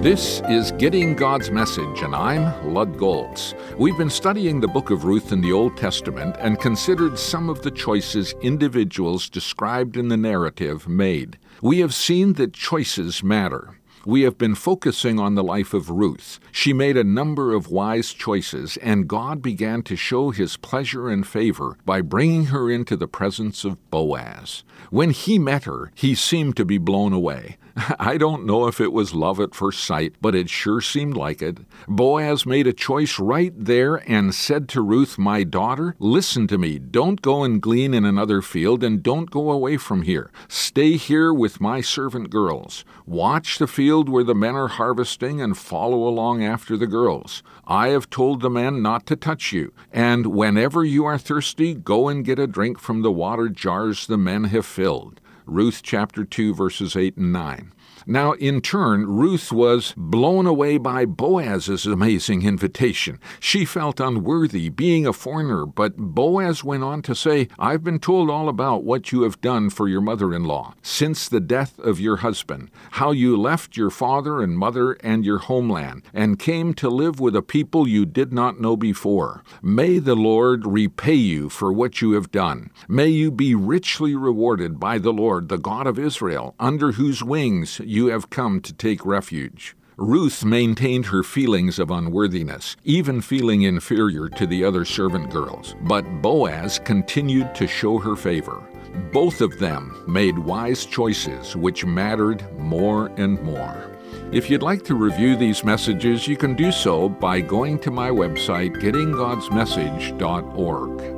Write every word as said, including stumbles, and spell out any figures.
This is Getting God's Message, and I'm Lud Goltz. We've been studying the book of Ruth in the Old Testament and considered some of the choices individuals described in the narrative made. We have seen that choices matter. We have been focusing on the life of Ruth. She made a number of wise choices, and God began to show his pleasure and favor by bringing her into the presence of Boaz. When he met her, he seemed to be blown away. I don't know if it was love at first sight, but it sure seemed like it. Boaz made a choice right there and said to Ruth, "My daughter, listen to me. Don't go and glean in another field, and don't go away from here. Stay here with my servant girls. Watch the field where the men are harvesting and follow along after the girls. I have told the men not to touch you, and whenever you are thirsty, go and get a drink from the water jars the men have filled." Ruth chapter two, verses eight and nine. Now, in turn, Ruth was blown away by Boaz's amazing invitation. She felt unworthy, being a foreigner, but Boaz went on to say, "I've been told all about what you have done for your mother-in-law since the death of your husband, how you left your father and mother and your homeland, and came to live with a people you did not know before. May the Lord repay you for what you have done. May you be richly rewarded by the Lord, the God of Israel, under whose wings you have come to take refuge." Ruth maintained her feelings of unworthiness, even feeling inferior to the other servant girls. But Boaz continued to show her favor. Both of them made wise choices which mattered more and more. If you'd like to review these messages, you can do so by going to my website, getting gods message dot org.